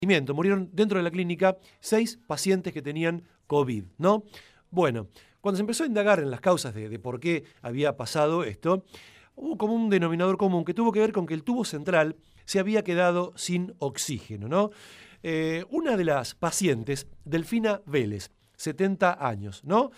Murieron dentro de la clínica 6 pacientes que tenían COVID, ¿no? Bueno, cuando se empezó a indagar en las causas de por qué había pasado esto, hubo como un denominador común que tuvo que ver con que el tubo central se había quedado sin oxígeno, ¿no? Una de las pacientes, Delfina Vélez, 70 años, ¿no?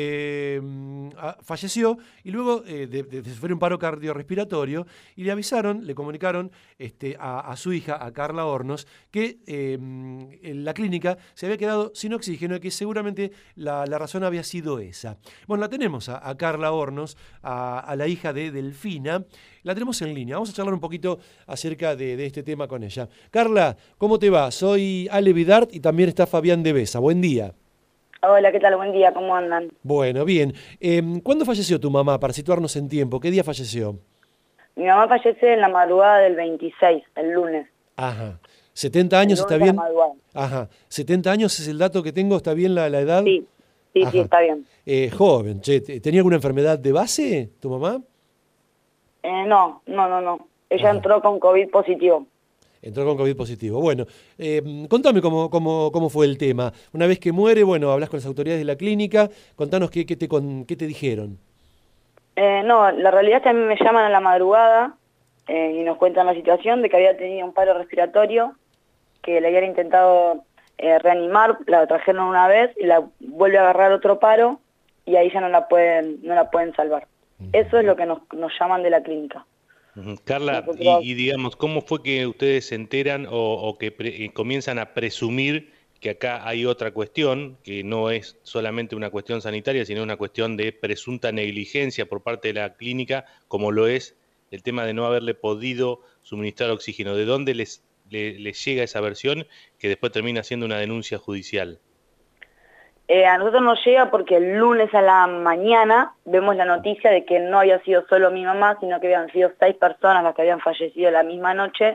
Falleció y luego de sufrir un paro cardiorrespiratorio y le avisaron, le comunicaron a su hija, a Carla Hornos, que en la clínica se había quedado sin oxígeno y que seguramente la razón había sido esa. Bueno, la tenemos a Carla Hornos, a la hija de Delfina, la tenemos en línea. Vamos a charlar un poquito acerca de este tema con ella. Carla, ¿cómo te va? Soy Ale Vidart y también está Fabián de Besa. Buen día. Hola, ¿qué tal? Buen día, ¿cómo andan? Bueno, bien. ¿Cuándo falleció tu mamá, para situarnos en tiempo? ¿Qué día falleció? Mi mamá fallece en la madrugada del 26, el lunes. Ajá. ¿70 El años está lunes a la bien? madrugada. Ajá. ¿70 años es el dato que tengo? ¿Está bien la edad? Sí, sí, sí, Ajá. está bien. Joven, che. ¿Tenía alguna enfermedad de base tu mamá? No. Ella Ajá. entró con COVID positivo. Entró con COVID positivo. Bueno, contame cómo fue el tema. Una vez que muere, bueno, hablas con las autoridades de la clínica. Contanos qué te dijeron. No, la realidad es que a mí me llaman a la madrugada y nos cuentan la situación de que había tenido un paro respiratorio, que le habían intentado reanimar, la trajeron una vez y la vuelve a agarrar otro paro y ahí ya no la pueden salvar. Eso es lo que nos llaman de la clínica. Carla, Nosotros... y digamos, ¿cómo fue que ustedes se enteran o que comienzan a presumir que acá hay otra cuestión, que no es solamente una cuestión sanitaria, sino una cuestión de presunta negligencia por parte de la clínica, como lo es el tema de no haberle podido suministrar oxígeno? ¿De dónde les llega esa versión que después termina siendo una denuncia judicial? A nosotros nos llega porque el lunes a la mañana vemos la noticia de que no había sido solo mi mamá, sino que habían sido 6 personas las que habían fallecido la misma noche.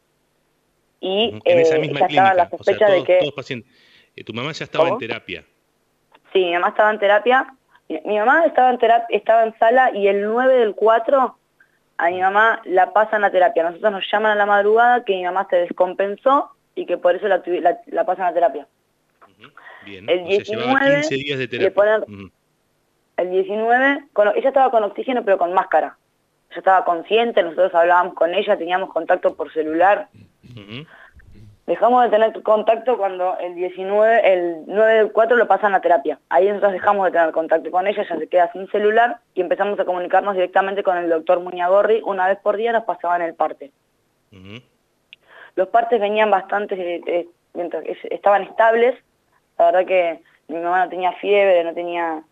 Y en esa misma ya estaba la clínica, o sea, sospecha de que... todos pacientes. Tu mamá ya estaba en ¿Cómo? terapia. Sí, mi mamá estaba en terapia. Mi mamá estaba en sala y el 9 del 4 a mi mamá la pasan a terapia. Nosotros nos llaman a la madrugada que mi mamá se descompensó y que por eso la pasan a terapia. Bien, El o sea, llevaba 19 15 días de le terapia. ponen... El 19, ella estaba con oxígeno pero con máscara. Ella estaba consciente, nosotros hablábamos con ella, teníamos contacto por celular. Dejamos de tener contacto cuando el 9 del 4 lo pasan a terapia. Ahí nosotros dejamos de tener contacto con ella, ella se queda sin celular y empezamos a comunicarnos directamente con el doctor Muñagorri. Una vez por día nos pasaban el parte. Los partes venían bastante, estaban estables. La verdad que mi mamá no tenía fiebre, no tenía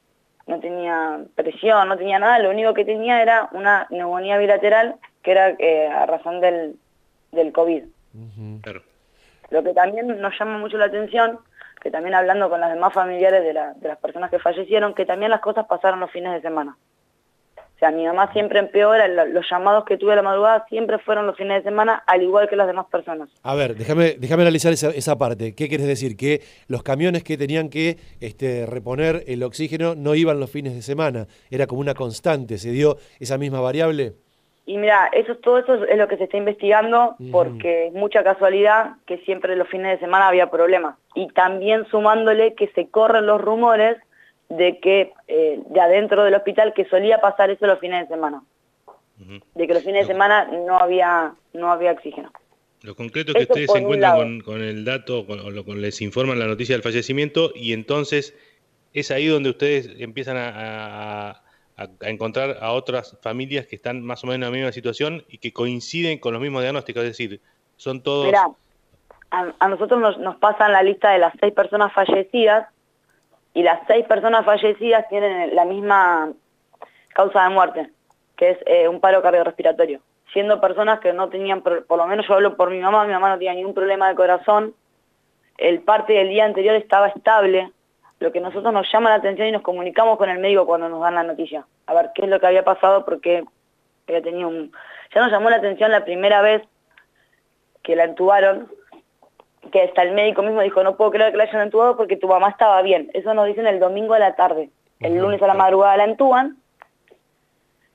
presión, no tenía nada. Lo único que tenía era una neumonía bilateral que era a razón del COVID. Claro. Lo que también nos llama mucho la atención, que también hablando con las demás familiares de las personas que fallecieron, que también las cosas pasaron los fines de semana. O sea, mi mamá siempre empeora, los llamados que tuve a la madrugada siempre fueron los fines de semana, al igual que las demás personas. A ver, déjame analizar esa parte. ¿Qué quieres decir? Que los camiones que tenían que reponer el oxígeno no iban los fines de semana. Era como una constante. ¿Se dio esa misma variable? Y mira, todo eso es lo que se está investigando, porque es mucha casualidad que siempre los fines de semana había problemas. Y también sumándole que se corren los rumores de que de adentro del hospital que solía pasar eso los fines de semana. De que los fines de semana no había oxígeno. Lo concreto es que Eso ustedes por se un encuentran lado. con el dato, les informan la noticia del fallecimiento y entonces es ahí donde ustedes empiezan a encontrar a otras familias que están más o menos en la misma situación y que coinciden con los mismos diagnósticos, es decir, son todos... Mirá, a nosotros nos pasan la lista de las 6 personas fallecidas y las 6 personas fallecidas tienen la misma causa de muerte, que es un paro cardiorrespiratorio. Siendo personas que no tenían, por lo menos yo hablo por mi mamá no tenía ningún problema de corazón, el parte del día anterior estaba estable, lo que nosotros nos llama la atención y nos comunicamos con el médico cuando nos dan la noticia, a ver qué es lo que había pasado porque había tenido Ya nos llamó la atención la primera vez que la entubaron, que hasta el médico mismo dijo, no puedo creer que la hayan entubado porque tu mamá estaba bien. Eso nos dicen el domingo a la tarde. El lunes a la madrugada la entuban.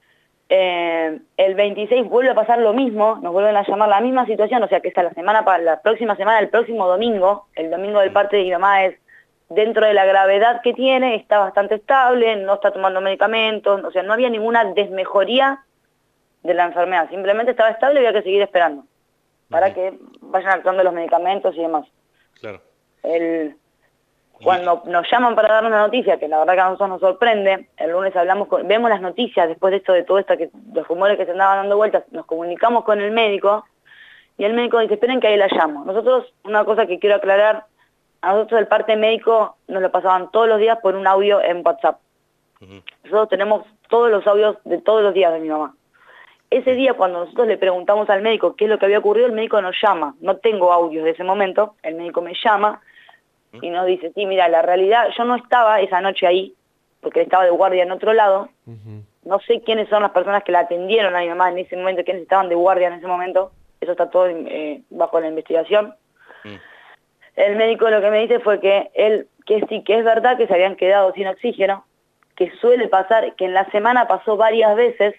El 26 vuelve a pasar lo mismo, nos vuelven a llamar la misma situación, o sea que la próxima semana, el próximo domingo, el domingo del parte de mi mamá es dentro de la gravedad que tiene, está bastante estable, no está tomando medicamentos, o sea, no había ninguna desmejoría de la enfermedad, simplemente estaba estable y había que seguir esperando para que vayan actuando los medicamentos y demás. Claro. Cuando nos llaman para darnos una noticia, que la verdad que a nosotros nos sorprende, el lunes vemos las noticias después de todo esto, los rumores que se andaban dando vueltas, nos comunicamos con el médico, y el médico dice, esperen que ahí la llamo. Nosotros, una cosa que quiero aclarar, a nosotros el parte médico nos lo pasaban todos los días por un audio en WhatsApp. Nosotros tenemos todos los audios de todos los días de mi mamá. Ese día, cuando nosotros le preguntamos al médico qué es lo que había ocurrido, el médico nos llama. No tengo audios de ese momento, el médico me llama y nos dice, sí, mira, la realidad, yo no estaba esa noche ahí, porque estaba de guardia en otro lado. No sé quiénes son las personas que la atendieron a mi mamá en ese momento, quiénes estaban de guardia en ese momento. Eso está todo bajo la investigación. El médico lo que me dice fue que sí, que es verdad que se habían quedado sin oxígeno, que suele pasar, que en la semana pasó varias veces,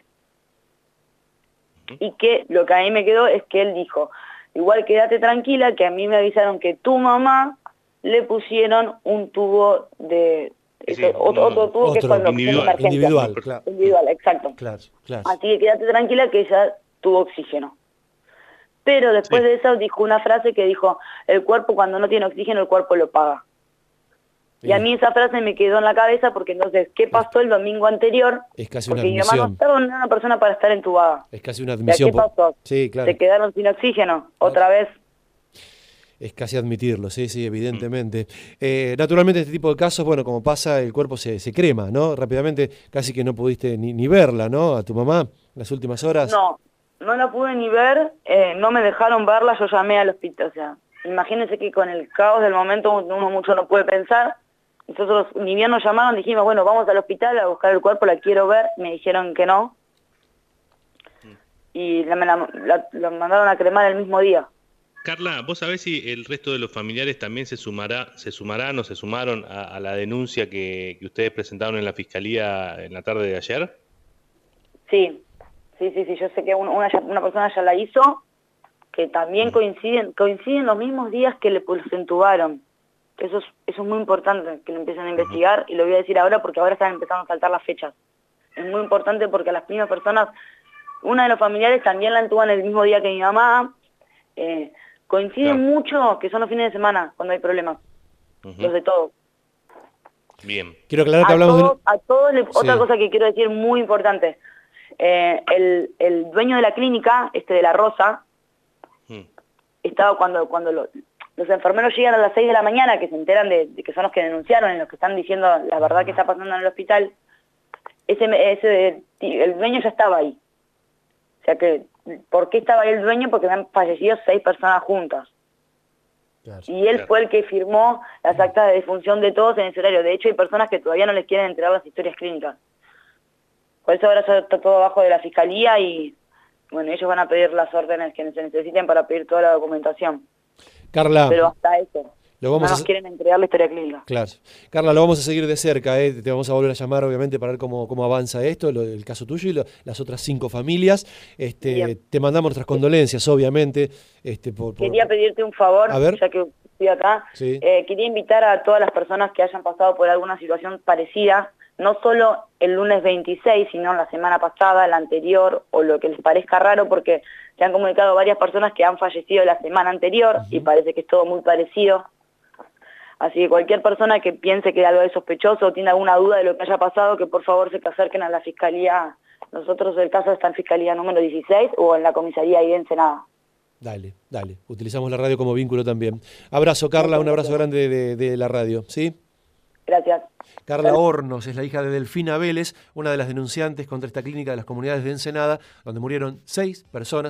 y que lo que a mí me quedó es que él dijo, igual quédate tranquila, que a mí me avisaron que tu mamá le pusieron un tubo de... otro tubo que es con individual, claro. Individual, exacto. Claro. Así que quédate tranquila que ella tuvo oxígeno. Pero después de eso dijo una frase que dijo, el cuerpo cuando no tiene oxígeno, el cuerpo lo paga. Y a mí esa frase me quedó en la cabeza porque entonces, ¿qué pasó el domingo anterior? Es casi porque una admisión. mi mamá no estaba una persona para estar entubada. Es casi una admisión. ¿Qué pasó? Sí, claro. Se quedaron sin oxígeno, otra vez. Es casi admitirlo, sí, evidentemente. Naturalmente, este tipo de casos, bueno, como pasa, el cuerpo se crema, ¿no? Rápidamente, casi que no pudiste ni verla, ¿no? A tu mamá, en las últimas horas. No la pude ni ver, no me dejaron verla, yo llamé al hospital, o sea, imagínense que con el caos del momento uno mucho no puede pensar. Nosotros ni bien nos llamaron, dijimos, bueno, vamos al hospital a buscar el cuerpo, la quiero ver, me dijeron que no. Y la mandaron a cremar el mismo día. Carla, ¿vos sabés si el resto de los familiares también se sumarán o se sumaron a la denuncia que ustedes presentaron en la Fiscalía en la tarde de ayer? Sí, yo sé que una persona ya la hizo, que también coinciden los mismos días que le entubaron. Eso es muy importante, que lo empiecen a investigar, y lo voy a decir ahora porque ahora están empezando a saltar las fechas. Es muy importante porque a las mismas personas, una de los familiares también la entuban el mismo día que mi mamá. Coinciden mucho que son los fines de semana cuando hay problemas, los de todos. Bien. Quiero aclarar que hablamos a todos otra cosa que quiero decir muy importante. El dueño de la clínica, de la Rosa, estaba cuando los enfermeros llegan a las 6 de la mañana, que se enteran de que son los que denunciaron y los que están diciendo la verdad que está pasando en el hospital, el dueño ya estaba ahí. O sea que, ¿por qué estaba ahí el dueño? Porque han fallecido 6 personas juntas. Claro, y él fue el que firmó las actas de defunción de todos en ese horario. De hecho, hay personas que todavía no les quieren entregar las historias clínicas. Por eso ahora ya está todo abajo de la Fiscalía y, bueno, ellos van a pedir las órdenes que se necesiten para pedir toda la documentación. Carla, pero hasta eso, no nos quieren entregar la historia clínica. Claro. Carla, lo vamos a seguir de cerca, te vamos a volver a llamar, obviamente, para ver cómo avanza esto, el caso tuyo y las otras 5 familias. Te mandamos nuestras condolencias, obviamente. Quería pedirte un favor, ya que estoy acá. Sí. Quería invitar a todas las personas que hayan pasado por alguna situación parecida, no solo el lunes 26, sino la semana pasada, la anterior, o lo que les parezca raro, porque se han comunicado varias personas que han fallecido la semana anterior, y parece que es todo muy parecido. Así que cualquier persona que piense que algo es sospechoso o tiene alguna duda de lo que haya pasado, que por favor se acerquen a la Fiscalía. Nosotros el caso está en Fiscalía número 16 o en la comisaría ahí de Ensenada. Dale. Utilizamos la radio como vínculo también. Abrazo, Carla, un abrazo grande de la radio, ¿sí? Gracias. Carla Hornos es la hija de Delfina Vélez, una de las denunciantes contra esta clínica de las comunidades de Ensenada, donde murieron 6 personas.